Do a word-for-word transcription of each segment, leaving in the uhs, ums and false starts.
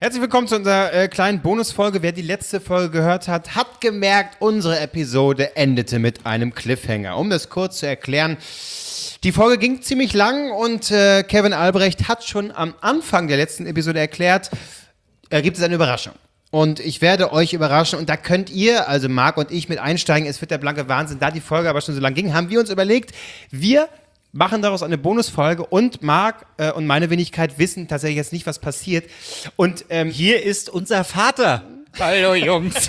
Herzlich willkommen zu unserer äh, kleinen Bonusfolge. Wer die letzte Folge gehört hat, hat gemerkt, unsere Episode endete mit einem Cliffhanger. Um das kurz zu erklären, die Folge ging ziemlich lang und äh, Kevin Albrecht hat schon am Anfang der letzten Episode erklärt, äh, gibt es eine Überraschung. Und ich werde euch überraschen und da könnt ihr, also Marc und ich, mit einsteigen. Es wird der blanke Wahnsinn. Da die Folge aber schon so lang ging, haben wir uns überlegt, wir machen daraus eine Bonusfolge und Marc äh, und meine Wenigkeit wissen tatsächlich jetzt nicht, was passiert. Und ähm, hier ist unser Vater. Hallo Jungs.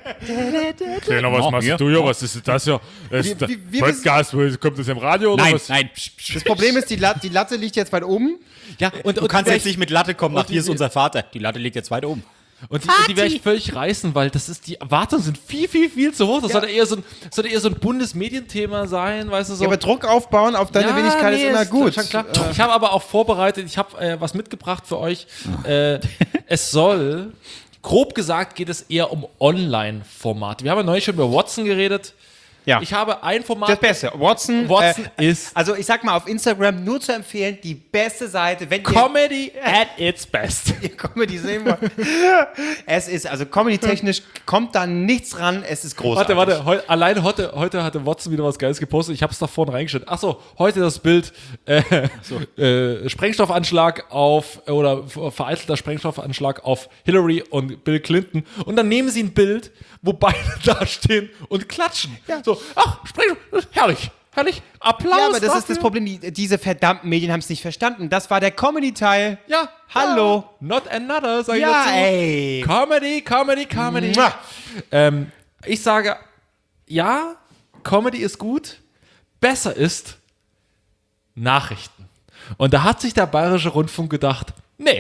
Kleiner, was machst du hier? Was ist das hier? Das ist Wir- wir- wir Podcast, kommt das im Radio oder Nein, was? nein. Psch, psch. das Problem ist, die, Lat- die Latte liegt jetzt weit oben. Ja, und, Du und kannst die jetzt nicht mit Latte kommen, nach und hier ist die- unser Vater. Die Latte liegt jetzt weiter oben. Und die, und die werde ich völlig reißen, weil das ist, die Erwartungen sind viel, viel, viel zu hoch. Das Ja. sollte eher so ein, sollte eher so ein Bundesmedienthema sein, weißt du so. Ja, aber Druck aufbauen auf deine Ja, Wenigkeit nee, ist immer ist gut. Schon klar. Ich habe aber auch vorbereitet, ich habe äh, was mitgebracht für euch. Äh, es soll, grob gesagt, geht es eher um Online-Formate. Wir haben ja neulich schon über Watson geredet. Ja. Ich habe ein Format. Das Beste. Watson, Watson äh, ist also ich sag mal auf Instagram nur zu empfehlen, die beste Seite, wenn ihr Comedy at its best. ihr Comedy sehen wollt. Es ist, also Comedy-technisch kommt da nichts ran, es ist großartig. Warte, warte, heu, allein heute, heute hatte Watson wieder was Geiles gepostet. Ich habe es da vorne reingestellt. Achso, heute das Bild äh, äh, Sprengstoffanschlag auf, oder vereitelter Sprengstoffanschlag auf Hillary und Bill Clinton. Und dann nehmen sie ein Bild, wo beide da stehen und klatschen. Ja. So, ach, Sprengstoff, herrlich, herrlich, Applaus Ja, aber das ist das dafür. Problem, die, diese verdammten Medien haben es nicht verstanden. Das war der Comedy-Teil. Ja, Hallo. Ja, not another, sag ich Ja, dazu. ey. Comedy, Comedy, Comedy. Mua. Ähm, ich sage, ja, Comedy ist gut. Besser ist Nachrichten. Und da hat sich der Bayerische Rundfunk gedacht, nee,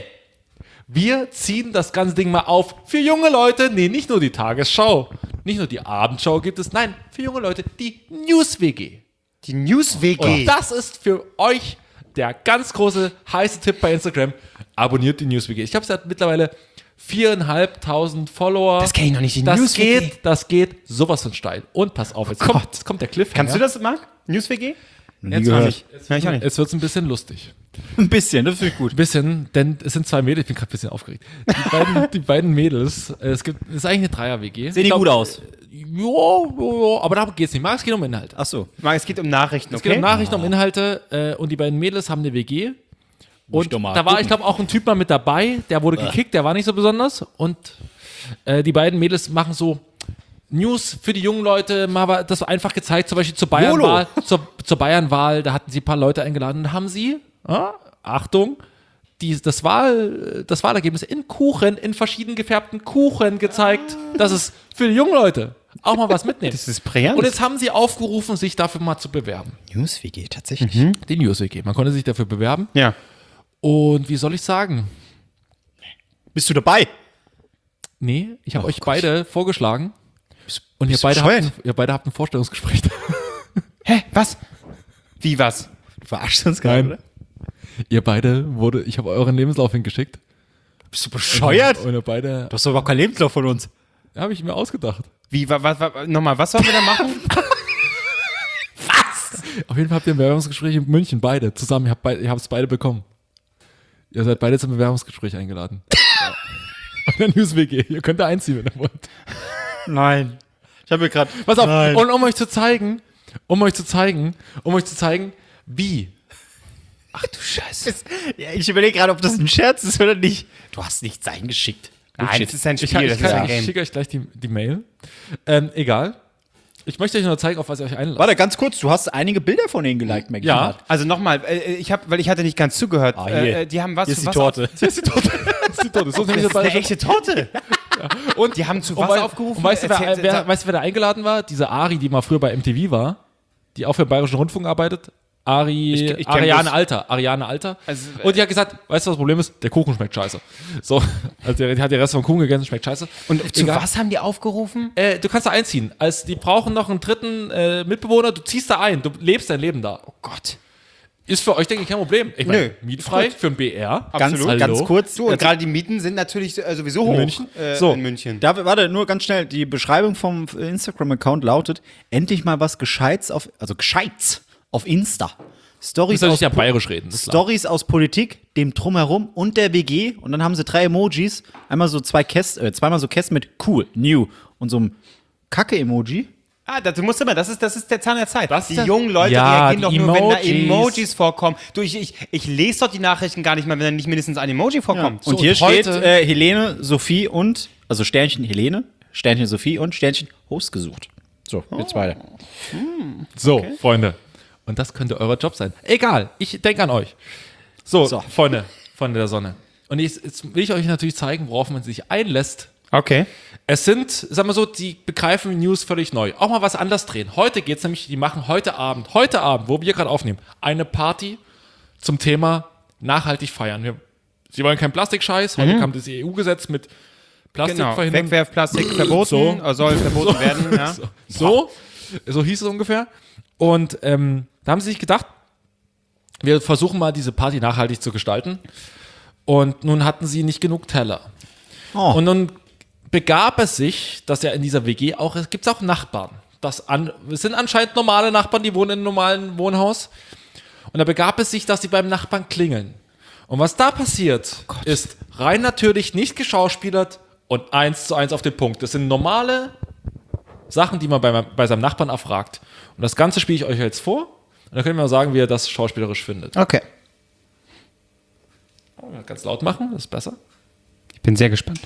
wir ziehen das ganze Ding mal auf für junge Leute. Nee, nicht nur die Tagesschau, nicht nur die Abendschau gibt es, nein, für junge Leute die News-W G. Die News-W G. Und das ist für euch der ganz große, heiße Tipp bei Instagram. Abonniert die News-W G. Ich habe seit mittlerweile viereinhalbtausend Follower. Das kenn ich noch nicht, die das News-W G. geht, das geht sowas von steil. Und pass auf, jetzt, kommt, jetzt kommt der Cliffhanger. Kannst du das, Marc? News-W G? Jetzt, gehört. wird's- jetzt, Ja, ich auch nicht. jetzt wird es ein bisschen lustig. Ein bisschen, das finde ich gut. Ein bisschen, denn es sind zwei Mädels, ich bin gerade ein bisschen aufgeregt. Die beiden, die beiden Mädels, äh, es gibt, es ist eigentlich eine Dreier-W G. Sehen die Ich glaub, gut aus? Ja, ja, ja, aber darum geht es nicht. Marc, es geht um Inhalte. Ach so. Marc, es geht um Nachrichten, Es okay? geht um Nachrichten, um Inhalte äh, und die beiden Mädels haben eine W G. Und doch mal da war, gucken. ich glaube, auch ein Typ mal mit dabei, der wurde gekickt, der war nicht so besonders. Und äh, die beiden Mädels machen so News für die jungen Leute, mal war das einfach gezeigt, zum Beispiel zur Bayernwahl. Zur, zur Bayernwahl, da hatten sie ein paar Leute eingeladen und haben sie, ah, Achtung, die, das, Wahl, das Wahlergebnis in Kuchen, in verschieden gefärbten Kuchen gezeigt. Das ist für die jungen Leute auch mal was mitnehmen. Das ist brillant. Und jetzt haben sie aufgerufen, sich dafür mal zu bewerben. News-W G, tatsächlich. Die News-W G. Man konnte sich dafür bewerben. Ja. Und wie soll ich sagen? Bist du dabei? Nee, ich habe Oh euch Gott. beide vorgeschlagen. Und ihr bist du beide, habt, bescheuert? ihr beide habt ein Vorstellungsgespräch. Hä? Was? Wie was? Du verarschst uns gerade, Nein. oder? ihr beide wurde, ich habe euren Lebenslauf hingeschickt. Bist du bescheuert? Und ihr beide, Du hast doch überhaupt keinen Lebenslauf von uns. habe ich mir ausgedacht. Wie, wa, wa, wa, nochmal, was sollen wir da machen? Auf jeden Fall habt ihr ein Bewerbungsgespräch in München, beide, zusammen. Ihr habt beide, ihr habt es beide bekommen. Ihr seid beide zum Bewerbungsgespräch eingeladen. Ja. Und der News-W G. Ihr könnt da einziehen, wenn ihr wollt. Nein. Ich habe mir gerade. Pass auf, Nein. und um euch zu zeigen, um euch zu zeigen, um euch zu zeigen, wie. Ach du Scheiße. Ja, ich überlege gerade, ob das ein Scherz ist oder nicht. Du hast nichts eingeschickt. Nein, das ist ein Spiel, Ich, kann, das ich, kann, ist ein ich Game. schicke euch gleich die, die Mail. Ähm, egal. Ich möchte euch nur zeigen, auf was ihr euch einlasst. Warte, ganz kurz, du hast einige Bilder von denen geliked, Maggie. Ja. Also nochmal, äh, ich habe, weil ich hatte nicht ganz zugehört. Ah, hier. äh, die haben was Hier ist zu die was Torte. Das ist die Torte. Das ist die Torte. So ist nämlich Das ist eine das echte Torte. Und Die haben zu und was wei- aufgerufen? Und weißt du, wer, Erzähl- wer, sag- weißt du, wer da eingeladen war? Diese Ari, die mal früher bei M T V war, die auch für den Bayerischen Rundfunk arbeitet. Ari, Ich- ich kenn Ariane bloß- Alter. Ariane Alter. Also, und die hat gesagt, weißt du, was das Problem ist? Der Kuchen schmeckt scheiße. So, also der, die hat den Rest vom Kuchen gegessen, schmeckt scheiße. Und zu Egal. was haben die aufgerufen? Äh, du kannst da einziehen. Als die brauchen noch einen dritten äh, Mitbewohner, du ziehst da ein, du lebst dein Leben da. Oh Gott. Ist für euch, denke ich, kein Problem. Ich meine, Nö. mietfrei für ein B R. Ganz, Absolut. ganz Hallo? kurz. So, und gerade die Mieten sind natürlich äh, sowieso hoch. München? Äh, So, in München. Da, warte, nur ganz schnell. Die Beschreibung vom Instagram-Account lautet: Endlich mal was Gescheites auf, also Gescheites auf Insta. Stories soll aus, ich ja Po- bayerisch reden. das ist klar. Stories aus Politik, dem Drumherum und der W G. Und dann haben sie drei Emojis. Einmal so zwei Kästen, äh, zweimal so Kästen mit cool, new und so einem Kacke-Emoji. Ah, das, du musst immer, das ist, das ist der Zahn der Zeit. Das die ist das- jungen Leute Ja, reagieren doch die nur, wenn da Emojis. Emojis vorkommen. Du, ich, ich, ich lese doch die Nachrichten gar nicht mal, wenn da nicht mindestens ein Emoji vorkommt. Und So, hier und steht heute- äh, Helene, Sophie und, also Sternchen Helene, Sternchen Sophie und Sternchen Host gesucht. So, jetzt weiter. So, Freunde. Und das könnte euer Job sein. Egal, ich denke an euch. So, So. Freunde, Freunde der Sonne. Und jetzt, jetzt will ich euch natürlich zeigen, worauf man sich einlässt. Okay. Es sind, sagen wir so, die begreifen News völlig neu. Auch mal was anders drehen. Heute geht es nämlich, die machen heute Abend, heute Abend, wo wir gerade aufnehmen, eine Party zum Thema nachhaltig feiern. Wir, sie wollen keinen Plastikscheiß. Heute kam das E U-Gesetz mit Plastik Genau. verhindern. Wegwerfplastik verboten, So. äh, soll verboten werden. Ja. So, so, so hieß es ungefähr. Und ähm, da haben sie sich gedacht, wir versuchen mal diese Party nachhaltig zu gestalten. Und nun hatten sie nicht genug Teller. Oh. Und nun begab es sich, dass ja in dieser W G auch, es gibt auch Nachbarn. Das an, es sind anscheinend normale Nachbarn, die wohnen in einem normalen Wohnhaus. Und da begab es sich, dass sie beim Nachbarn klingeln. Und was da passiert, ist rein natürlich nicht geschauspielert und eins zu eins auf den Punkt. Das sind normale Sachen, die man bei, bei seinem Nachbarn erfragt. Und das Ganze spiele ich euch jetzt vor. Und dann könnt ihr mal sagen, wie ihr das schauspielerisch findet. Okay. Ganz laut machen, das ist besser. Ich bin sehr gespannt.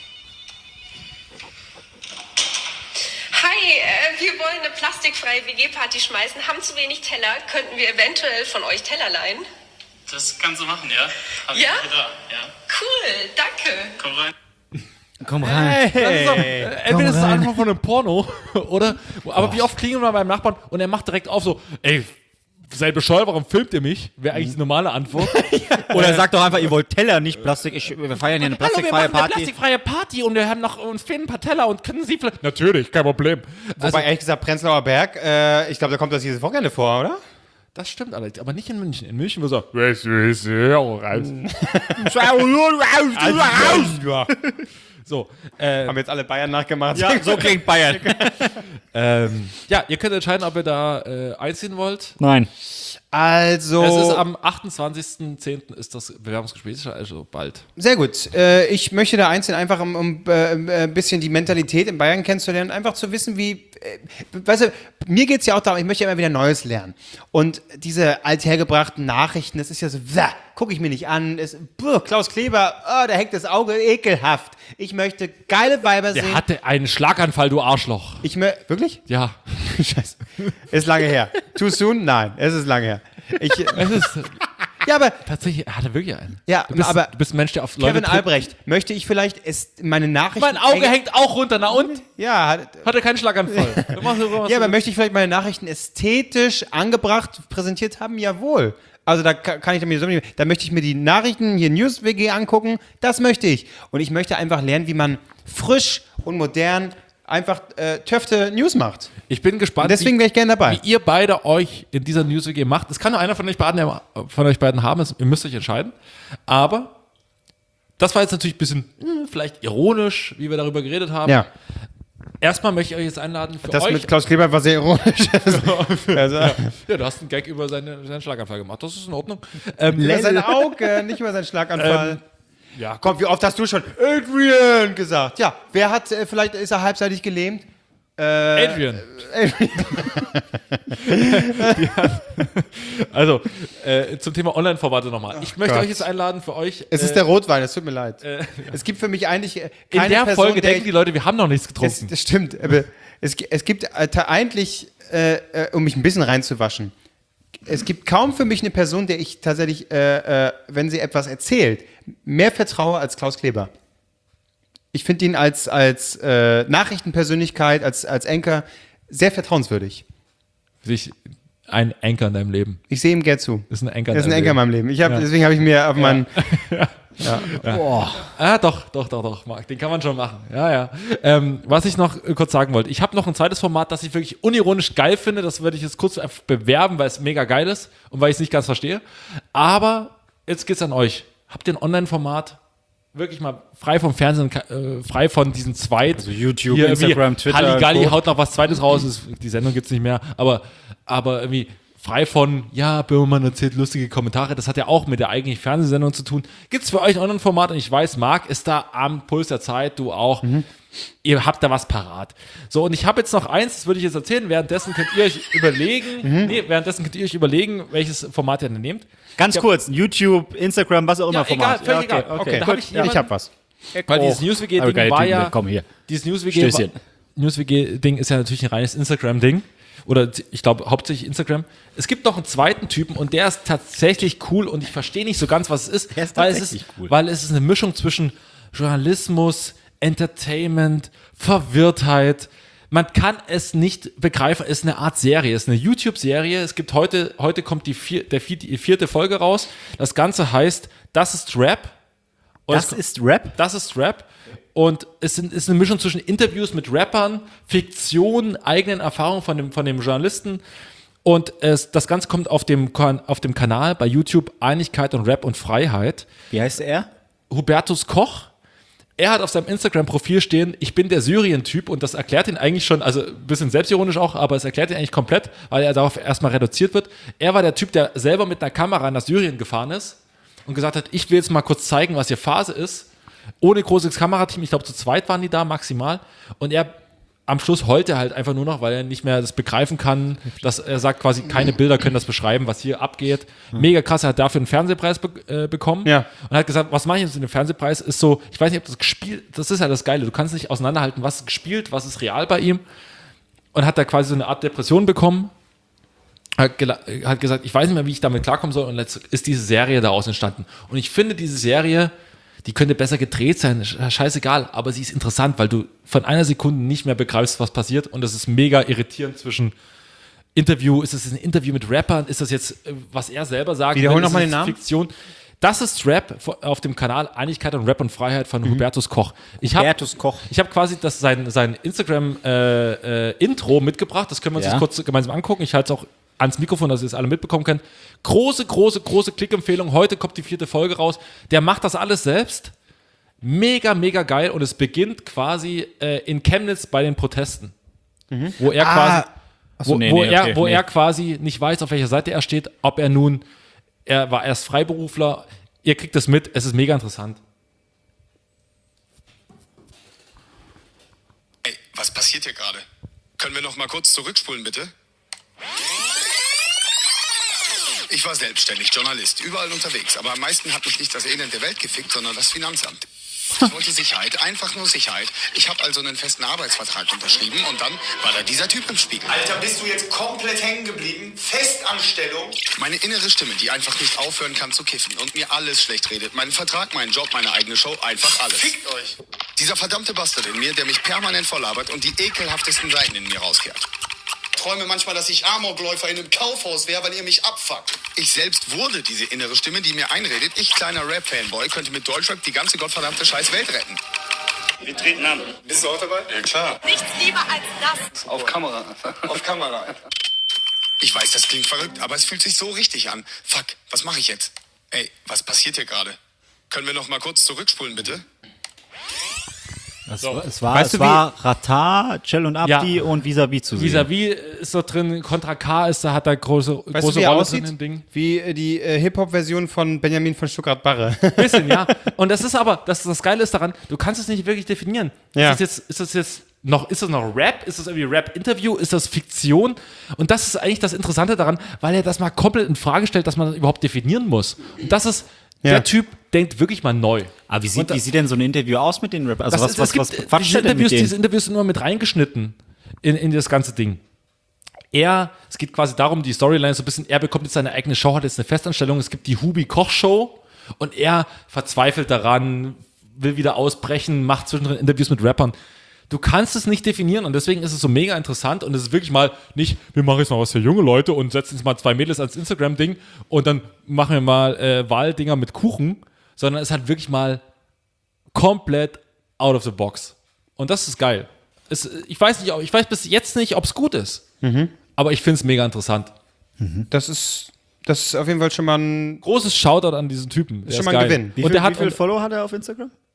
Hi, äh, wir wollen eine plastikfreie W G-Party schmeißen, haben zu wenig Teller. Könnten wir eventuell von euch Teller leihen? Das kannst du machen, ja? Hab ich Ja? hier da, ja. Cool, danke. Komm rein. Komm rein. Das ist doch, äh, entweder ist es einfach von einem Porno, oder? Aber wie oft klingelt man beim Nachbarn und er macht direkt auf so, ey, seid bescheuert, warum filmt ihr mich? Wäre eigentlich die normale Antwort. Oder sagt doch einfach, ihr wollt Teller, nicht Plastik. Ich, wir feiern hier eine Hallo, wir plastikfreie machen eine Party. plastikfreie Party und wir haben noch, uns fehlen ein paar Teller und können Sie vielleicht... Natürlich, kein Problem. Also, Wobei, ehrlich gesagt, Prenzlauer Berg, äh, ich glaube, da kommt das dieses Wochenende vor, oder? das stimmt allerdings, aber nicht in München. In München, wo so, weißt du, ist ja auch raus. So, äh, Haben jetzt alle Bayern nachgemacht. Ja, so klingt Bayern. ähm, ja, ihr könnt entscheiden, ob ihr da äh, einziehen wollt. Nein. Also, Es ist am achtundzwanzigsten zehnten ist das Bewerbungsgespräch, also bald. sehr gut. Äh, ich möchte da einzeln einfach, um, um äh, ein bisschen die Mentalität in Bayern kennenzulernen, einfach zu wissen, wie, äh, weißt du, mir geht es ja auch darum, ich möchte ja immer wieder Neues lernen. Und diese althergebrachten Nachrichten, das ist ja so, gucke ich mir nicht an, es, buh, Klaus Kleber, oh, da hängt das Auge, ekelhaft. Ich möchte geile Weiber Der sehen. hatte einen Schlaganfall, du Arschloch. Ich mö wirklich? Ja. Scheiße. Ist lange her. Too soon? Nein, es ist lange her. Ich, Es ist ja, aber tatsächlich, er hatte wirklich einen. Ja, du bist, aber du bist ein Mensch, der auf Leute Kevin tritt. Albrecht, möchte ich vielleicht es, meine Nachrichten... Mein Auge eng- hängt auch runter, na und? Ja, hat, Hatte keinen Schlaganfall. Mach so, was ja, du- aber möchte ich vielleicht meine Nachrichten ästhetisch angebracht präsentiert haben? Jawohl. Also da ka- kann ich mir so nicht, da möchte ich mir die Nachrichten hier News W G angucken, das möchte ich. Und ich möchte einfach lernen, wie man frisch und modern einfach äh, Töfte News macht. Ich bin gespannt, Und deswegen wäre ich gerne dabei. wie ihr beide euch in dieser News W G macht. Es kann nur einer von euch beiden, der- von euch beiden haben, es- ihr müsst euch entscheiden. Aber das war jetzt natürlich ein bisschen hm, vielleicht ironisch, wie wir darüber geredet haben. Ja, Erstmal möchte ich euch jetzt einladen für das euch. mit Klaus Kleber war sehr ironisch. also, Ja, du hast einen Gag über seine, seinen Schlaganfall gemacht. Das ist in Ordnung. Ähm, über sein Auge, nicht über seinen Schlaganfall. ja, Komm, wie oft hast du schon Adrian gesagt? Ja, wer hat, äh, vielleicht ist er halbseitig gelähmt? Adrian. Also, äh, zum Thema Online-Formate nochmal. Ich möchte Gott. euch jetzt einladen für euch. Es ist äh, der Rotwein, es tut mir leid. Es gibt für mich eigentlich äh, keine in der Person, Folge der denken die Leute, wir haben noch nichts es, getrunken. das stimmt, aber es, gi- es gibt äh, ta- eigentlich, äh, äh, um mich ein bisschen reinzuwaschen, es gibt kaum für mich eine Person, der ich tatsächlich, äh, äh, wenn sie etwas erzählt, mehr vertraue als Klaus Kleber. Ich finde ihn als, als äh, Nachrichtenpersönlichkeit, als, als Anchor sehr vertrauenswürdig. Sich ein Anker in deinem Leben. Ich sehe ihm gern zu. Ist ein Anker Er ist ein deinem Anchor in meinem Leben. Ich hab, Deswegen habe ich mir auf meinen. Ah, doch, doch, doch, doch, Marc, den kann man schon machen. Ja, ja. Ähm, was ich noch äh, kurz sagen wollte, ich habe noch ein zweites Format, das ich wirklich unironisch geil finde. Das würde ich jetzt kurz einfach bewerben, weil es mega geil ist und weil ich es nicht ganz verstehe. Aber jetzt geht's an euch. Habt ihr ein Online-Format? Wirklich mal frei vom Fernsehen, äh, frei von diesen Zweit. Also YouTube, Instagram, Twitter, Halligalli Co. haut noch was Zweites raus, ist, die Sendung gibt's nicht mehr. Aber, aber irgendwie frei von, ja, Böhmermann erzählt lustige Kommentare, das hat ja auch mit der eigentlichen Fernsehsendung zu tun. Gibt es für euch ein Online-Format? Und ich weiß, Marc ist da am Puls der Zeit, du auch. Mhm. Ihr habt da was parat. So, und ich habe jetzt noch eins, das würde ich jetzt erzählen, währenddessen könnt ihr euch überlegen, mhm. nee, währenddessen könnt ihr euch überlegen, welches Format ihr denn nehmt. Ganz hab, kurz, YouTube, Instagram, was auch immer ja, Format. Egal, völlig ja, okay, egal. Okay, okay. Da hab ich ja, ich hab was. Weil dieses News-W G-Ding war ja, Komm hier. dieses News-W G News-W G-Ding ist ja natürlich ein reines Instagram-Ding. Oder ich glaube hauptsächlich Instagram. Es gibt noch einen zweiten Typen und der ist tatsächlich cool und ich verstehe nicht so ganz, was es ist. Der ist weil tatsächlich es ist, cool. Weil es ist eine Mischung zwischen Journalismus, Entertainment, Verwirrtheit. Man kann es nicht begreifen. Es ist eine Art Serie, es ist eine YouTube-Serie. Es gibt heute, heute kommt die, vier, der vier, die vierte Folge raus. Das Ganze heißt, das ist Rap. Und Das es, ist Rap? Das ist Rap. Und es sind, ist eine Mischung zwischen Interviews mit Rappern, Fiktion, eigenen Erfahrungen von dem, von dem Journalisten. Und es, das Ganze kommt auf dem, auf dem Kanal bei YouTube Einigkeit und Rap und Freiheit. Wie heißt er? Hubertus Koch. Er hat auf seinem Instagram-Profil stehen, ich bin der Syrien-Typ und das erklärt ihn eigentlich schon, also ein bisschen selbstironisch auch, aber es erklärt ihn eigentlich komplett, weil er darauf erstmal reduziert wird. Er war der Typ, der selber mit einer Kamera nach Syrien gefahren ist und gesagt hat, ich will jetzt mal kurz zeigen, was hier Phase ist. Ohne großes Kamerateam, ich glaube zu zweit waren die da maximal und er am Schluss heult er halt einfach nur noch, weil er nicht mehr das begreifen kann, dass er sagt quasi, keine Bilder können das beschreiben, was hier abgeht. Mega krass, er hat dafür einen Fernsehpreis be äh, bekommen Ja. und hat gesagt, was mache ich jetzt mit dem Fernsehpreis? Ist so, ich weiß nicht, ob das gespielt, das ist ja das Geile, du kannst nicht auseinanderhalten, was ist gespielt, was ist real bei ihm und hat da quasi so eine Art Depression bekommen. Hat, hat gesagt, ich weiß nicht mehr, wie ich damit klarkommen soll und jetzt ist diese Serie daraus entstanden. Und ich finde, diese Serie, die könnte besser gedreht sein, scheißegal, aber sie ist interessant, weil du von einer Sekunde nicht mehr begreifst, was passiert und das ist mega irritierend zwischen Interview, ist es ein Interview mit Rappern, ist das jetzt, was er selber sagt? Wiederhol nochmal den Namen. Fiktion. Das ist Rap auf dem Kanal Einigkeit und Rap und Freiheit von mhm. Hubertus Koch. Ich hab, Hubertus Koch. Ich habe quasi das, sein, sein Instagram-Intro äh, äh, mitgebracht, das können wir uns Ja. jetzt kurz gemeinsam angucken. Ich halte es auch ans Mikrofon, dass ihr es alle mitbekommen könnt. Große, große, große Klickempfehlung. Heute kommt die vierte Folge raus. Der macht das alles selbst. Mega, mega geil. Und es beginnt quasi äh, in Chemnitz bei den Protesten. Mhm. Wo er quasi, Achso, wo, nee, wo, nee, er, okay, wo nee. er quasi nicht weiß, auf welcher Seite er steht, ob er nun, er war erst Freiberufler. Ihr kriegt das mit. Es ist mega interessant. Ey, was passiert hier gerade? Können wir noch mal kurz zurückspulen, bitte? Ich war selbstständig, Journalist, überall unterwegs. Aber am meisten hat mich nicht das Elend der Welt gefickt, sondern das Finanzamt. Ich wollte Sicherheit, einfach nur Sicherheit. Ich habe also einen festen Arbeitsvertrag unterschrieben und dann war da dieser Typ im Spiegel. Alter, bist du jetzt komplett hängen geblieben? Festanstellung? Meine innere Stimme, die einfach nicht aufhören kann zu kiffen und mir alles schlecht redet. Meinen Vertrag, meinen Job, meine eigene Show, einfach alles. Fickt euch! Dieser verdammte Bastard in mir, der mich permanent volllabert und die ekelhaftesten Seiten in mir rauskehrt. Ich träume manchmal, dass ich Amokläufer in einem Kaufhaus wäre, weil ihr mich abfuckt. Ich selbst wurde diese innere Stimme, die mir einredet, ich kleiner Rap-Fanboy könnte mit Deutschrap die ganze gottverdammte scheiß Welt retten. Wir treten an. Bist du auch dabei? Ja, klar. Nichts lieber als das. Auf Kamera. Auf Kamera. Ich weiß, das klingt verrückt, aber es fühlt sich so richtig an. Fuck, was mache ich jetzt? Ey, was passiert hier gerade? Können wir noch mal kurz zurückspulen, bitte? Es, war- es war, Weißt es du, wie- war Ratar, Cell und Abdi Ja. und Vis-a-vis zu sehen. Vis-à-vis ist dort drin, Contra K ist da, hat da große, Weißt große du, wie er Rolle aussieht? drin im Ding. Wie äh, die äh, Hip-Hop-Version von Benjamin von Stuttgart-Barre. Bisschen, ja. Und das ist aber, das, das Geile ist daran, du kannst es nicht wirklich definieren. Ja. Ist das jetzt, ist das jetzt noch, ist das noch Rap? Ist das irgendwie Rap-Interview? Ist das Fiktion? Und das ist eigentlich das Interessante daran, weil er das mal komplett in Frage stellt, dass man das überhaupt definieren muss. Und das ist, Ja. der Typ denkt wirklich mal neu. Aber wie Und sieht, da- wie sieht denn so ein Interview aus mit den Rappern? Also Das was, ist- was, es was gibt, quatscht diese er denn mit Interviews, denen? diese Interviews sind immer mit reingeschnitten in, in das ganze Ding. Er, es geht quasi darum, die Storyline so ein bisschen, er bekommt jetzt seine eigene Show, hat jetzt eine Festanstellung, es gibt die Hubi-Koch-Show und er verzweifelt daran, will wieder ausbrechen, macht zwischendrin Interviews mit Rappern. Du kannst es nicht definieren und deswegen ist es so mega interessant und es ist wirklich mal nicht, wir machen jetzt mal was für junge Leute und setzen jetzt mal zwei Mädels als Instagram-Ding und dann machen wir mal äh, Wahldinger mit Kuchen, sondern es hat wirklich mal komplett out of the box. Und das ist geil. Es, ich, weiß nicht, ob- ich weiß bis jetzt nicht, ob es gut ist, aber ich finde es mega interessant. Das ist, das ist auf jeden Fall schon mal ein. Großes Shoutout an diesen Typen. Der Schon mal ein geil. Gewinn. Wie und viel, der hat wie viel und Follow hat er auf Instagram?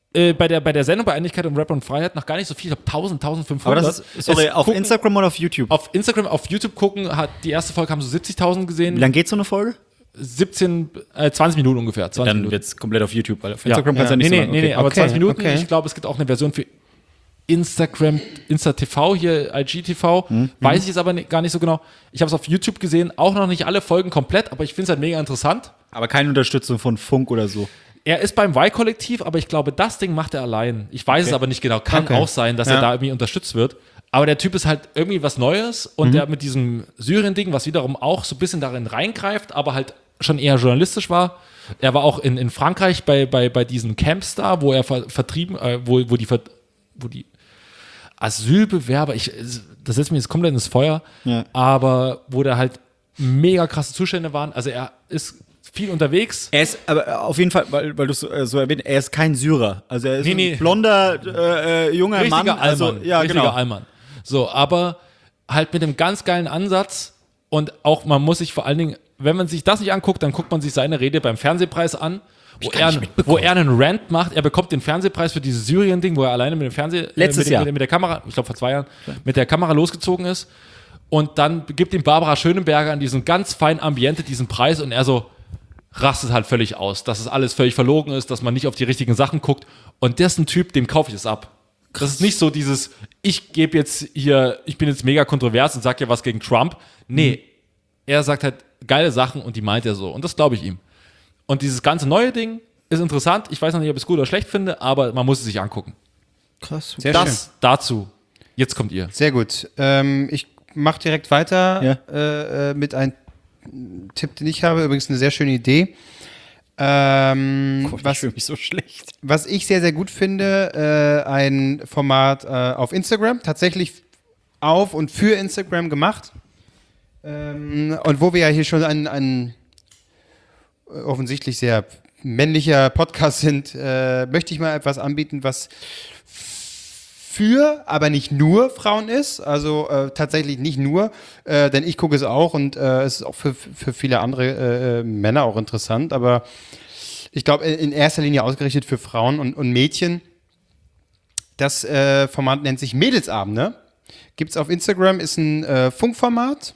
äh, bei, der, bei der Sendung bei Einigkeit und Rap und Freiheit noch gar nicht so viel. Ich glaube tausend, tausendfünfhundert. Aber das ist, sorry, Es auf gucken- Instagram oder auf YouTube? Auf Instagram, auf YouTube gucken, hat die erste Folge haben so siebzigtausend gesehen. Wie lange geht so eine Folge? siebzehn, äh, zwanzig Minuten ungefähr. zwanzig Dann Minuten. wird es komplett auf YouTube, weil auf Ja. Instagram kannst du ja Nee, nicht nee, so lange. nee, nee, Okay. aber Okay, zwanzig Minuten. okay. Ich glaube, es gibt auch eine Version für Instagram, Insta-T V, hier I G T V. Mhm. Weiß ich jetzt aber nicht, gar nicht so genau. Ich habe es auf YouTube gesehen, auch noch nicht alle Folgen komplett, aber ich finde es halt mega interessant. Aber keine Unterstützung von Funk oder so. Er ist beim Y-Kollektiv, aber ich glaube, das Ding macht er allein. Ich weiß es aber nicht genau. Kann Okay. auch sein, dass er Ja. da irgendwie unterstützt wird. Aber der Typ ist halt irgendwie was Neues und der mit diesem Syrien-Ding, was wiederum auch so ein bisschen darin reingreift, aber halt schon eher journalistisch war. Er war auch in, in Frankreich bei, bei, bei diesen Camps da, wo er ver, vertrieben, äh, wo, wo die, ver, wo die Asylbewerber, ich, das setzt mich jetzt komplett ins Feuer, Ja. aber wo da halt mega krasse Zustände waren. Also er ist viel unterwegs. Er ist, aber auf jeden Fall, weil, weil du es so, äh, so erwähnt, er ist kein Syrer. Also er ist Nee, ein nee. blonder, äh, äh, junger Richtiger Mann. Also, Allmann. ja, richtiger genau. Allmann. So, aber halt mit einem ganz geilen Ansatz und auch man muss sich vor allen Dingen, wenn man sich das nicht anguckt, dann guckt man sich seine Rede beim Fernsehpreis an, wo, er, wo er einen Rant macht. Er bekommt den Fernsehpreis für dieses Syrien-Ding, wo er alleine mit dem Fernseh, Letztes äh, mit, dem- Jahr. mit, mit der Kamera, ich glaube vor zwei Jahren, mit der Kamera losgezogen ist. Und dann gibt ihm Barbara Schönenberger an diesem ganz feinen Ambiente diesen Preis und er so rastet halt völlig aus, dass es alles völlig verlogen ist, dass man nicht auf die richtigen Sachen guckt. Und der ist ein Typ, dem kaufe ich es ab. Das ist nicht so dieses, ich gebe jetzt hier, ich bin jetzt mega kontrovers und sage ja was gegen Trump. Nee, er sagt halt geile Sachen und die meint er so. Und das glaube ich ihm. Und dieses ganze neue Ding ist interessant. Ich weiß noch nicht, ob ich es gut oder schlecht finde, aber man muss es sich angucken. Krass. Sehr das schön. dazu. Jetzt kommt ihr. Sehr gut. Ähm, ich mache direkt weiter Ja. äh, äh, mit einem Tipp, den ich habe. Übrigens eine sehr schöne Idee. Ähm, Gott, ich was, fühle mich so schlecht. was ich sehr, sehr gut finde, äh, ein Format äh, auf Instagram, tatsächlich auf und für Instagram gemacht. Ähm, und wo wir ja hier schon ein, ein äh, offensichtlich sehr männlicher Podcast sind, äh, möchte ich mal etwas anbieten, was für, aber nicht nur Frauen ist. Also äh, tatsächlich nicht nur, äh, denn ich gucke es auch und äh, es ist auch für, für viele andere äh, Männer auch interessant. Aber ich glaube, in erster Linie ausgerichtet für Frauen und, und Mädchen. Das äh, Format nennt sich Mädelsabende. Gibt es auf Instagram, ist ein äh, Funkformat.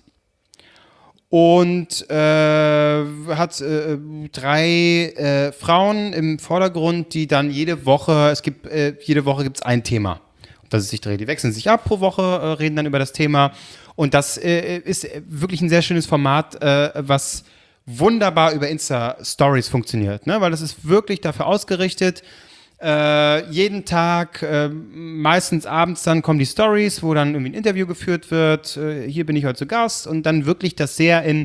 Und äh, hat äh, drei äh, Frauen im Vordergrund, die dann jede Woche, es gibt, äh, jede Woche gibt es ein Thema, um das es sich dreht. Die wechseln sich ab pro Woche, äh, reden dann über das Thema. Und das äh, ist wirklich ein sehr schönes Format, äh, was wunderbar über Insta-Stories funktioniert, ne? Weil das ist wirklich dafür ausgerichtet. Äh, jeden Tag, äh, meistens abends dann kommen die Stories, wo dann irgendwie ein Interview geführt wird. Äh, hier bin ich heute zu Gast und dann wirklich das sehr in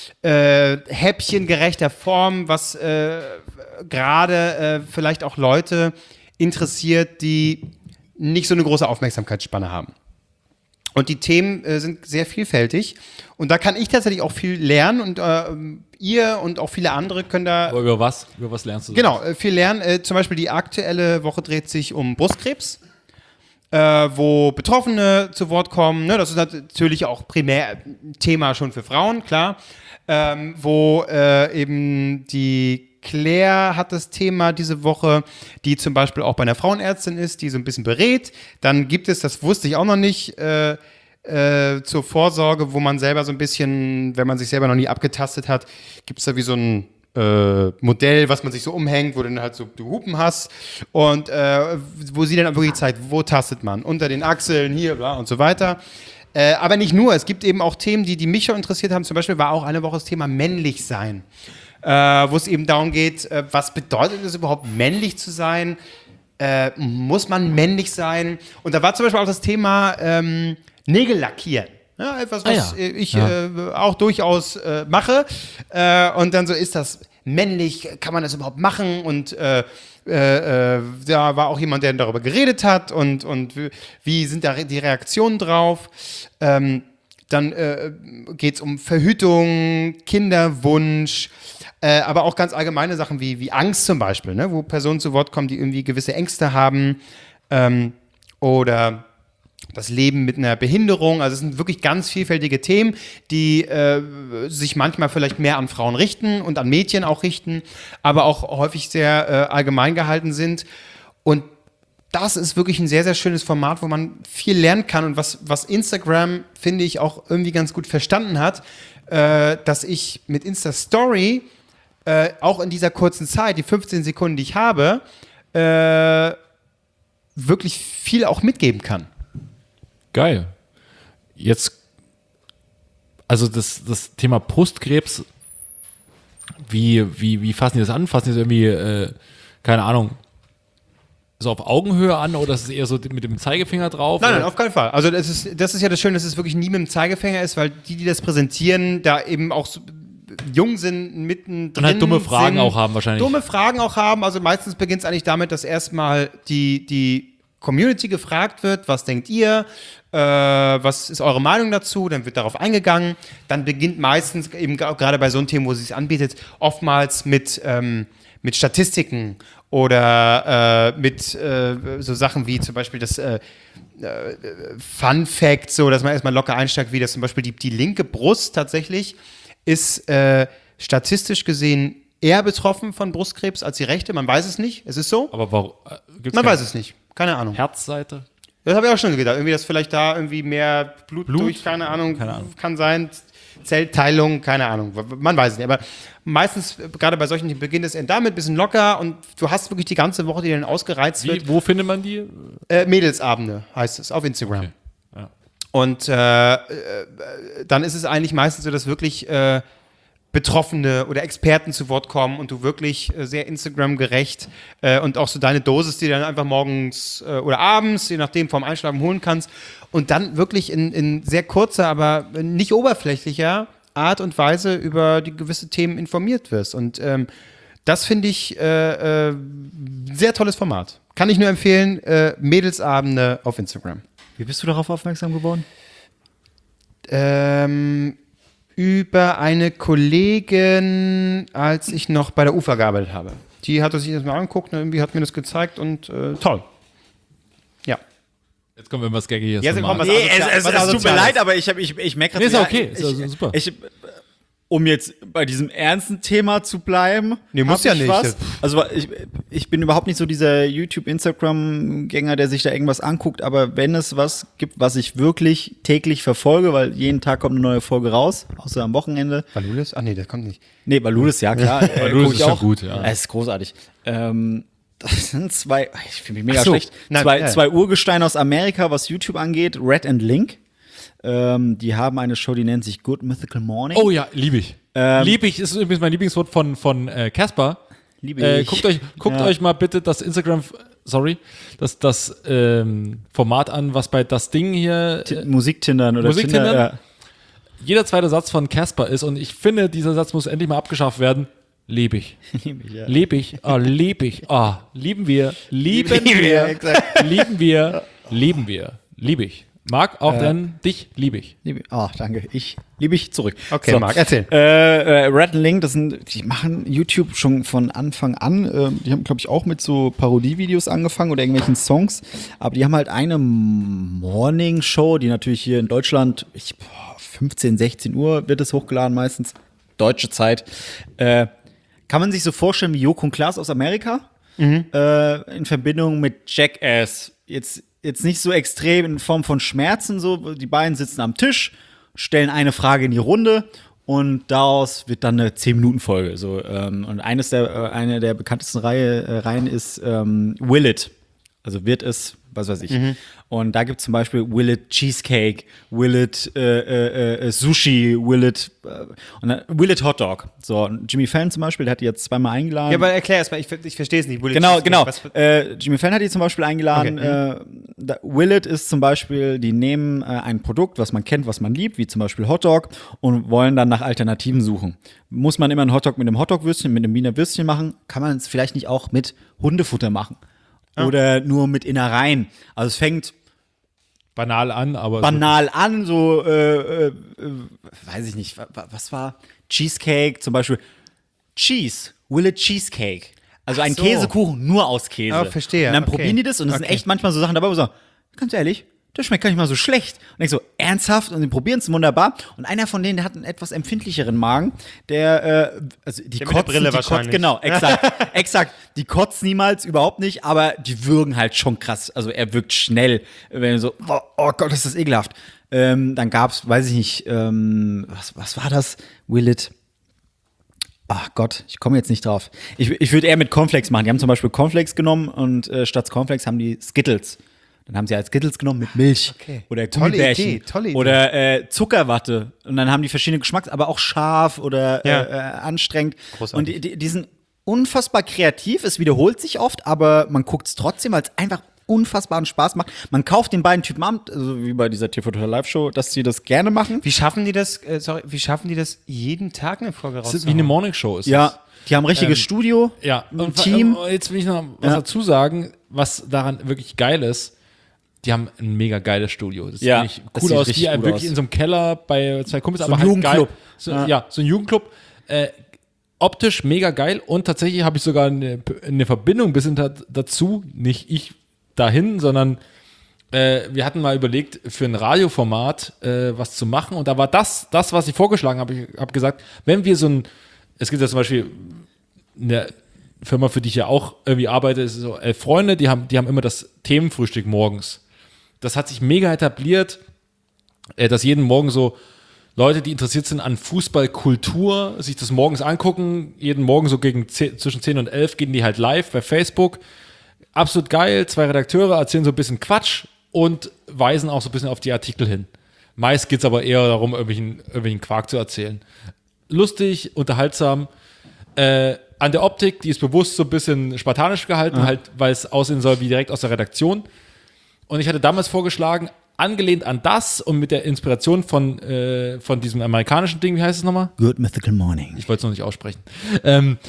äh, häppchengerechter Form, was äh, gerade äh, vielleicht auch Leute interessiert, die nicht so eine große Aufmerksamkeitsspanne haben. Und die Themen äh, sind sehr vielfältig. Und da kann ich tatsächlich auch viel lernen und äh, ihr und auch viele andere können da Aber über was? Über was lernst du? genau, äh, viel lernen. Äh, zum Beispiel die aktuelle Woche dreht sich um Brustkrebs, äh, wo Betroffene zu Wort kommen. Ne? Das ist natürlich auch primär ein Thema schon für Frauen, klar. Ähm, wo äh, eben die Claire hat das Thema diese Woche, die zum Beispiel auch bei einer Frauenärztin ist, die so ein bisschen berät. Dann gibt es, das wusste ich auch noch nicht, äh, äh, zur Vorsorge, wo man selber so ein bisschen, wenn man sich selber noch nie abgetastet hat, gibt es da wie so ein äh, Modell, was man sich so umhängt, wo du dann halt so die Hupen hast und äh, wo sie dann wirklich zeigt, wo tastet man, unter den Achseln, hier, bla und so weiter. Äh, aber nicht nur, es gibt eben auch Themen, die, die mich schon interessiert haben. Zum Beispiel war auch eine Woche das Thema männlich sein, äh, wo es eben darum geht, äh, was bedeutet es überhaupt, männlich zu sein? Äh, muss man männlich sein? Und da war zum Beispiel auch das Thema ähm, Nägel lackieren. Ja, etwas, was Ah, ja. ich äh, auch durchaus äh, mache. Äh, und dann so, ist das männlich? Kann man das überhaupt machen? Und äh, äh, äh, da war auch jemand, der darüber geredet hat und, und wie sind da die Reaktionen drauf. Ähm, dann äh, geht es um Verhütung, Kinderwunsch, äh, aber auch ganz allgemeine Sachen wie, wie Angst zum Beispiel, ne? Wo Personen zu Wort kommen, die irgendwie gewisse Ängste haben ähm, oder das Leben mit einer Behinderung. Also es sind wirklich ganz vielfältige Themen, die äh, sich manchmal vielleicht mehr an Frauen richten und an Mädchen auch richten, aber auch häufig sehr äh, allgemein gehalten sind. Und das ist wirklich ein sehr, sehr schönes Format, wo man viel lernen kann und was, was Instagram, finde ich, auch irgendwie ganz gut verstanden hat, äh, dass ich mit Insta-Story äh, auch in dieser kurzen Zeit, die fünfzehn Sekunden, die ich habe, äh, wirklich viel auch mitgeben kann. Geil. Jetzt, also das, das Thema Brustkrebs, wie, wie, wie fassen die das an? Fassen die das irgendwie, äh, keine Ahnung, so auf Augenhöhe an oder ist es eher so mit dem Zeigefinger drauf? Nein, oder? nein, auf keinen Fall. Also das ist, das ist ja das Schöne, dass es wirklich nie mit dem Zeigefinger ist, weil die, die das präsentieren, da eben auch so jung sind, mittendrin Und halt dumme Fragen sind, auch haben wahrscheinlich. Dumme Fragen auch haben. Also meistens beginnt es eigentlich damit, dass erstmal die, die Community gefragt wird, was denkt ihr, äh, was ist eure Meinung dazu, dann wird darauf eingegangen. Dann beginnt meistens, eben gerade bei so einem Thema, wo es sich anbietet, oftmals mit, ähm, mit Statistiken oder äh, mit äh, so Sachen wie zum Beispiel das äh, Fun Fact, so dass man erstmal locker einsteigt, wie das zum Beispiel die, die linke Brust tatsächlich ist äh, statistisch gesehen eher betroffen von Brustkrebs als die rechte. Man weiß es nicht. Es ist so. Aber warum? Äh, gibt's Man keine weiß es nicht. Keine Ahnung. Herzseite? Das habe ich auch schon gedacht. Irgendwie, dass vielleicht da irgendwie mehr Blut, Blut? durch, keine Ahnung, keine Ahnung, kann sein. Zellteilung, keine Ahnung. Man weiß es nicht. Aber meistens, gerade bei solchen, beginnt es damit ein bisschen locker und du hast wirklich die ganze Woche, die dann ausgereizt wird. Wie, wo findet man die? Äh, Mädelsabende heißt es auf Instagram. Okay. Ja. Und äh, äh, dann ist es eigentlich meistens so, dass wirklich äh, Betroffene oder Experten zu Wort kommen und du wirklich äh, sehr Instagram-gerecht äh, und auch so deine Dosis, die du dann einfach morgens äh, oder abends, je nachdem, vorm Einschlafen holen kannst und dann wirklich in, in sehr kurzer, aber nicht oberflächlicher Art und Weise über die gewisse Themen informiert wirst. Und ähm, das finde ich äh, äh, sehr tolles Format. Kann ich nur empfehlen, äh, Mädelsabende auf Instagram. Wie bist du darauf aufmerksam geworden? Ähm, über eine Kollegin, als ich noch bei der U F A gearbeitet habe. Die hat sich das mal angeguckt und irgendwie hat mir das gezeigt und äh, toll. Ja. Jetzt kommen wir was Gaggiges. Jetzt kommen wir was Nee, es, Asozial- es, was es tut mir Asoziales. leid, aber ich, hab, ich, ich merke gerade. Nee, ist ja, okay, ist ich, also super. Ich, um jetzt bei diesem ernsten Thema zu bleiben. Nee, muss hab ja ich nicht. Was. Also ich, ich bin überhaupt nicht so dieser YouTube-Instagram-Gänger, der sich da irgendwas anguckt, aber wenn es was gibt, was ich wirklich täglich verfolge, weil jeden Tag kommt eine neue Folge raus, außer am Wochenende. Valulis? Ach nee, das kommt nicht. Nee, Valulis, ja klar. äh, Valulis guck ist ich schon auch. gut, ja. Es ist großartig. Ähm, das sind zwei, ich fühle mich mega Ach so. schlecht, Nein, zwei, ja. zwei Urgesteine aus Amerika, was YouTube angeht, Red and Link. Ähm, die haben eine Show, die nennt sich Good Mythical Morning. Oh ja, liebe ich. Ähm, liebe ich, ist übrigens mein Lieblingswort von von äh, Casper. Liebe Äh, ich. guckt euch, guckt Ja. euch mal bitte das Instagram, sorry, das, das ähm, Format an, was bei das Ding hier, T- äh, Musiktindern oder Musiktindern? Tinder, ja. jeder zweite Satz von Casper ist und ich finde, dieser Satz muss endlich mal abgeschafft werden. Lebe ich. Liebe ich, ja. Lebe ich. Ah, lebe ich. Ah, lieben wir. Lieben Lieben wir, wir. exakt. Lieben wir. Lieben wir. Liebe ich. Marc, auch denn dich liebe ich. Liebe, oh, danke. Ich liebe ich zurück. Okay, Marc, erzähl. Äh, äh, Red and Link, das sind, die machen YouTube schon von Anfang an. Ähm, die haben, glaube ich, auch mit so Parodievideos angefangen oder irgendwelchen Songs. Aber die haben halt eine Morning Show, die natürlich hier in Deutschland, ich, boah, fünfzehn, sechzehn Uhr wird es hochgeladen meistens. Deutsche Zeit. Äh, kann man sich so vorstellen wie Joko und Klaas aus Amerika? Äh, in Verbindung mit Jackass. Jetzt, jetzt nicht so extrem in Form von Schmerzen, so. Die beiden sitzen am Tisch, stellen eine Frage in die Runde und daraus wird dann eine zehn-Minuten-Folge. So, ähm, und eines der, äh, eine der bekanntesten Reihe, äh, Reihen ist ähm, Will It. Also wird es, was weiß ich. Und da gibt es zum Beispiel Will It Cheesecake, Will It äh, äh, äh, Sushi, Will It, äh, und dann, Will It Hot Dog. So, und Jimmy Fallon zum Beispiel, der hat die jetzt zweimal eingeladen. Ja, aber erklär erst mal, ich, ich verstehe es nicht. Will it Genau, cheesecake? genau. Was für- Äh, Jimmy Fallon hat die zum Beispiel eingeladen. Okay, Äh, da, Will It ist zum Beispiel, die nehmen äh, ein Produkt, was man kennt, was man liebt, wie zum Beispiel Hotdog, und wollen dann nach Alternativen suchen. Muss man immer einen Hotdog mit einem Hotdog-Würstchen, mit einem Wiener Würstchen machen? Kann man es vielleicht nicht auch mit Hundefutter machen? Oder nur mit Innereien? Also es fängt Banal an, aber. banal an, so, äh, äh, äh, weiß ich nicht, wa- wa- was war? Cheesecake, zum Beispiel Cheese, Will It Cheesecake. Also ein so. Käsekuchen nur aus Käse. Ah, verstehe, Und dann okay. probieren die das und es sind Okay. echt manchmal so Sachen dabei, wo so, ganz ehrlich, das schmeckt gar nicht mal so schlecht. Und ich so, ernsthaft? Und sie probieren es wunderbar. Und einer von denen, der hat einen etwas empfindlicheren Magen, der, äh, also die Der mit kotzen, der Brille die kotzen, wahrscheinlich. genau, exakt, exakt. Die kotzen niemals, überhaupt nicht, aber die würgen halt schon krass. Also er wirkt schnell, wenn er so, oh, oh Gott, ist das ekelhaft. Ähm, dann gab's, weiß ich nicht, ähm, was, was war das? Will it? Ach Gott, ich komme jetzt nicht drauf. Ich, ich würde eher mit Cornflakes machen. Die haben zum Beispiel Cornflakes genommen und äh, statt Cornflakes haben die Skittles. Dann haben sie als Skittles genommen mit Milch. Okay. Oder Tolle Gummibärchen. Idee, tolle Idee. Oder äh, Zuckerwatte. Und dann haben die verschiedene Geschmacks, aber auch scharf oder Ja. äh, äh, anstrengend. Großartig. Und die, die, die sind unfassbar kreativ. Es wiederholt sich oft, aber man guckt es trotzdem, weil es einfach unfassbaren Spaß macht. Man kauft den beiden Typen an, also wie bei dieser T V Total Live Show, dass sie das gerne machen. Wie schaffen die das, äh, sorry, wie schaffen die das, jeden Tag eine Folge Das ist rauszuhauen? wie eine Morningshow ist Ja, das. die haben ein richtiges Ähm, Studio, Ja, ein und Team. äh, jetzt will ich noch was Ja. dazu sagen, was daran wirklich geil ist. Die haben ein mega geiles Studio. Das Ja, sieht das cool sieht aus, richtig wie ein- gut wirklich aus. in so einem Keller bei zwei Kumpels, So aber ein halt geil. Jugendclub. So, Ja. ja. so ein Jugendclub. Äh, optisch mega geil und tatsächlich habe ich sogar eine, eine Verbindung ein bisschen da, dazu, nicht ich dahin, sondern äh, wir hatten mal überlegt, für ein Radioformat äh, was zu machen und da war das, das was ich vorgeschlagen habe. Ich habe gesagt, wenn wir so ein, es gibt ja zum Beispiel eine Firma, für die ich ja auch irgendwie arbeite, ist so elf Freunde, die haben, die haben immer das Themenfrühstück morgens. Das hat sich mega etabliert, äh, dass jeden Morgen so Leute, die interessiert sind an Fußballkultur, sich das morgens angucken. Jeden Morgen so gegen zehn, zwischen zehn und elf gehen die halt live bei Facebook. Absolut geil. Zwei Redakteure erzählen so ein bisschen Quatsch und weisen auch so ein bisschen auf die Artikel hin. Meist geht es aber eher darum, irgendwelchen, irgendwelchen Quark zu erzählen. Lustig, unterhaltsam. Äh, an der Optik, die ist bewusst so ein bisschen spartanisch gehalten, halt, weil es aussehen soll wie direkt aus der Redaktion. Und ich hatte damals vorgeschlagen, angelehnt an das und mit der Inspiration von, äh, von diesem amerikanischen Ding, wie heißt es nochmal? Good Mythical Morning. Ich wollte es noch nicht aussprechen. Ähm,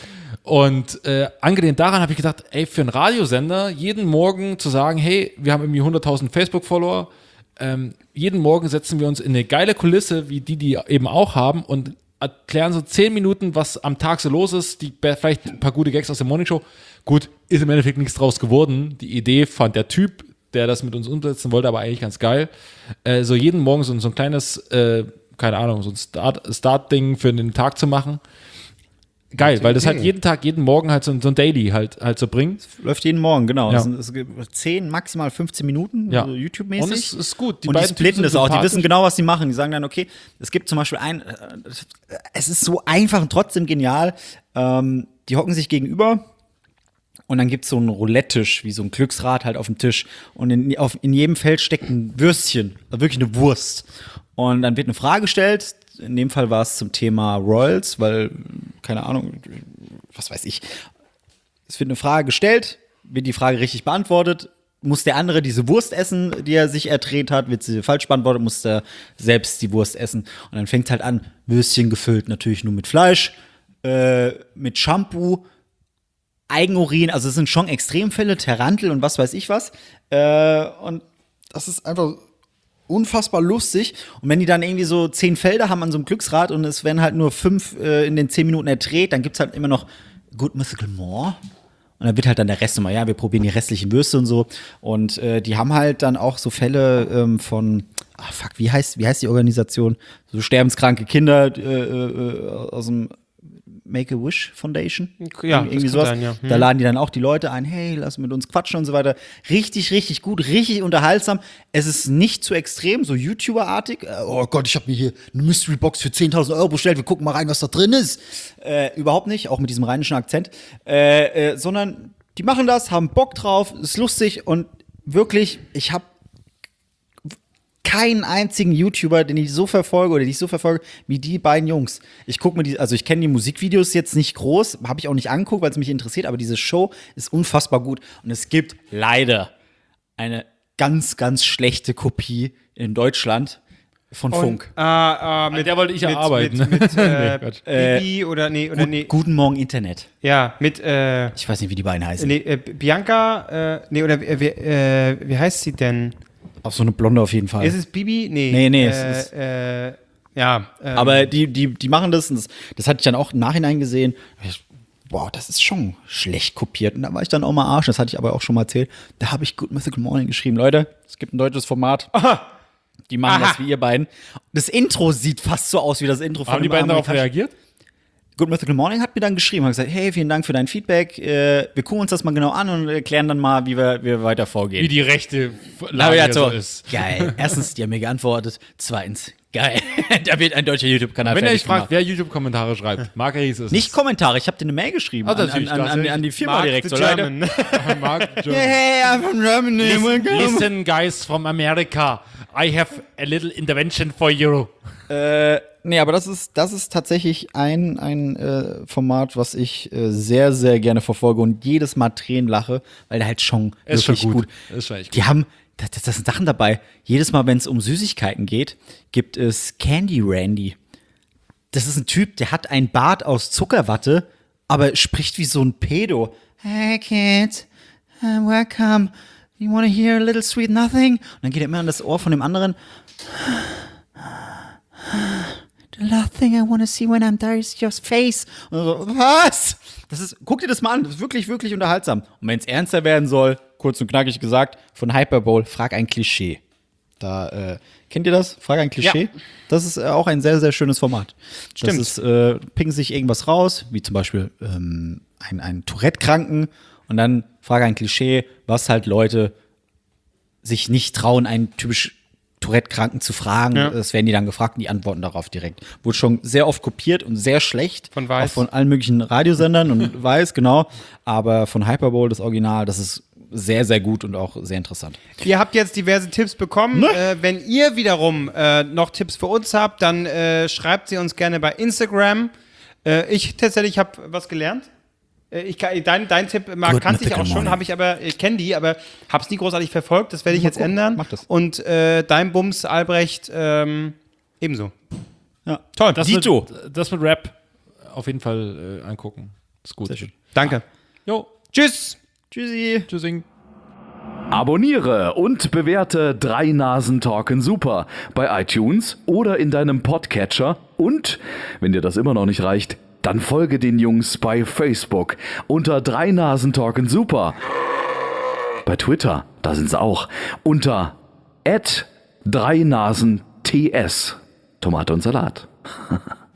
und äh, angelehnt daran habe ich gedacht, ey, für einen Radiosender jeden Morgen zu sagen, hey, wir haben irgendwie hunderttausend Facebook-Follower, ähm, jeden Morgen setzen wir uns in eine geile Kulisse, wie die, die eben auch haben und erklären so zehn Minuten, was am Tag so los ist, die vielleicht ein paar gute Gags aus der Morningshow. Gut, ist im Endeffekt nichts draus geworden. Die Idee fand der Typ, der das mit uns umsetzen wollte, aber eigentlich ganz geil. Äh, so jeden Morgen so, so ein kleines, äh, keine Ahnung, so ein Start, Start-Ding für den Tag zu machen. Geil, weil das halt jeden Tag, jeden Morgen halt so, ein- so ein Daily halt, halt so bringt. Läuft jeden Morgen, genau. Ja. Es sind, es gibt zehn, maximal fünfzehn Minuten, Ja. also YouTube-mäßig. Und es ist gut. Die und die beiden Typen splitten sind das auch. Die sympathisch. wissen genau, was sie machen. Die sagen dann, okay, es gibt zum Beispiel ein, äh, es ist so einfach und trotzdem genial. Ähm, die hocken sich gegenüber und dann gibt es so einen Roulette-Tisch, wie so ein Glücksrad halt auf dem Tisch. Und in, auf, in jedem Feld steckt ein Würstchen, also wirklich eine Wurst. Und dann wird eine Frage gestellt. In dem Fall war es zum Thema Royals, weil, keine Ahnung, was weiß ich. Es wird eine Frage gestellt, wird die Frage richtig beantwortet, muss der andere diese Wurst essen, die er sich erdreht hat, wird sie falsch beantwortet, muss er selbst die Wurst essen. Und dann fängt es halt an, Würstchen gefüllt, natürlich nur mit Fleisch, äh, mit Shampoo, Eigenurin, also es sind schon Extremfälle, Tarantel und was weiß ich was. Äh, und das ist einfach unfassbar lustig. Und wenn die dann irgendwie so zehn Felder haben an so einem Glücksrad und es werden halt nur fünf äh, in den zehn Minuten erdreht, dann gibt's halt immer noch Good Mythical More. Und dann wird halt dann der Rest immer, ja, wir probieren die restlichen Würste und so. Und äh, die haben halt dann auch so Fälle ähm, von, ah fuck, wie heißt, wie heißt die Organisation? So sterbenskranke Kinder äh, äh, aus dem Make-A-Wish Foundation. Ja, irgendwie das kann sowas. sein, ja. Da Hm. laden die dann auch die Leute ein, hey, lass mit uns quatschen und so weiter. Richtig, richtig gut, richtig unterhaltsam. Es ist nicht zu extrem, so YouTuber-artig. Äh, oh Gott, ich habe mir hier eine Mystery-Box für zehntausend Euro bestellt, wir gucken mal rein, was da drin ist. Äh, überhaupt nicht, auch mit diesem rheinischen Akzent. Äh, äh, sondern die machen das, haben Bock drauf, ist lustig und wirklich, ich habe keinen einzigen YouTuber, den ich so verfolge oder die ich so verfolge, wie die beiden Jungs. Ich gucke mir die, also ich kenne die Musikvideos jetzt nicht groß, habe ich auch nicht angeguckt, weil es mich interessiert, aber diese Show ist unfassbar gut. Und es gibt leider eine ganz, ganz schlechte Kopie in Deutschland von Funk. Und, äh, äh, mit, der wollte ich ja mit, arbeiten. Mit, mit äh, Nee, Quatsch. Bibi oder nee, oder Gut, nee. Guten Morgen Internet. Ja, mit äh, Ich weiß nicht, wie die beiden heißen. nee, äh, Bianca, äh, nee, oder äh, wie, äh, wie heißt sie denn? Auch so eine Blonde auf jeden Fall. Ist es Bibi? Nee. Nee, nee, äh, es ist- äh, ja. Ähm, Aber die, die, die machen das, und das, das hatte ich dann auch im Nachhinein gesehen. boah, das ist schon schlecht kopiert. Und da war ich dann auch mal Arsch, das hatte ich aber auch schon mal erzählt. Da habe ich Good Mythical Morning geschrieben. Leute, es gibt ein deutsches Format. Aha. Die machen Aha. das wie ihr beiden. Das Intro sieht fast so aus wie das Intro von Haben die beiden darauf reagiert? Good Mythical Morning hat mir dann geschrieben, hat gesagt, hey, vielen Dank für dein Feedback. Äh, wir gucken uns das mal genau an und erklären dann mal, wie wir, wie wir weiter vorgehen. Wie die rechte Lage ja, so ist. Geil. Erstens, die haben mir geantwortet. Zweitens, geil. Da wird ein deutscher YouTube-Kanal Wenn er euch fragt, wer YouTube-Kommentare schreibt, Marc Hayes ist Nicht Kommentare, ich habe dir eine Mail geschrieben. Oh, an, an, an, an, an die Firma Mark direkt. the So, German. Mark German. Hey, I'm from Germany. Listen, listen, guys from America. I have a little intervention for you. Äh, nee, aber das ist, das ist tatsächlich ein, ein äh, Format, was ich äh, sehr, sehr gerne verfolge und jedes Mal Tränen lache, weil der halt schon Ist wirklich schon gut. gut. Ist schon echt Die gut. haben, das, das sind Sachen dabei. Jedes Mal, wenn es um Süßigkeiten geht, gibt es Candy Randy. Das ist ein Typ, der hat einen Bart aus Zuckerwatte, aber spricht wie so ein Pedo. Hey kids, uh, welcome. You wanna hear a little sweet nothing? Und dann geht er immer an das Ohr von dem anderen. The last thing I want to see when I'm there is your face. Und so, was? Das ist, guck dir das mal an, das ist wirklich, wirklich unterhaltsam. Und wenn es ernster werden soll, kurz und knackig gesagt, von Hyperbowl, frag ein Klischee. Da, äh, kennt ihr das? Frag ein Klischee? Ja. Das ist äh, auch ein sehr, sehr schönes Format. Stimmt. Das ist, äh, picken sich irgendwas raus, wie zum Beispiel ähm, ein, ein Tourette-Kranken und dann frag ein Klischee, was halt Leute sich nicht trauen, einen typisch Tourette-Kranken zu fragen. Ja. Das werden die dann gefragt und die antworten darauf direkt. Wurde schon sehr oft kopiert und sehr schlecht. Von Weiß. Auch von allen möglichen Radiosendern und Weiß, genau. Aber von Hyperbowl, das Original, das ist sehr, sehr gut und auch sehr interessant. Ihr habt jetzt diverse Tipps bekommen. Ne? Äh, wenn ihr wiederum äh, noch Tipps für uns habt, dann äh, schreibt sie uns gerne bei Instagram. Äh, ich tatsächlich habe was gelernt. Äh, ich kann, dein, dein Tipp, Marc, Good kannte ich auch Mythical schon, Morning. habe ich aber, ich kenne die, aber habe es nie großartig verfolgt. Das werde ich Mal jetzt gucken. ändern. Mach das. Und äh, dein Bums, Albrecht, ähm, ebenso. Ja. Toll. Das Dito. Mit, das mit Rap auf jeden Fall äh, angucken. Ist gut. Sehr schön. Danke. Jo. Tschüss. Tschüssi. Tschüssing. Abonniere und bewerte Drei Nasen Talken Super bei iTunes oder in deinem Podcatcher. Und, wenn dir das immer noch nicht reicht, dann folge den Jungs bei Facebook unter Drei Nasen Talken Super. Bei Twitter, da sind sie auch, unter at Drei Nasen T S. Tomate und Salat.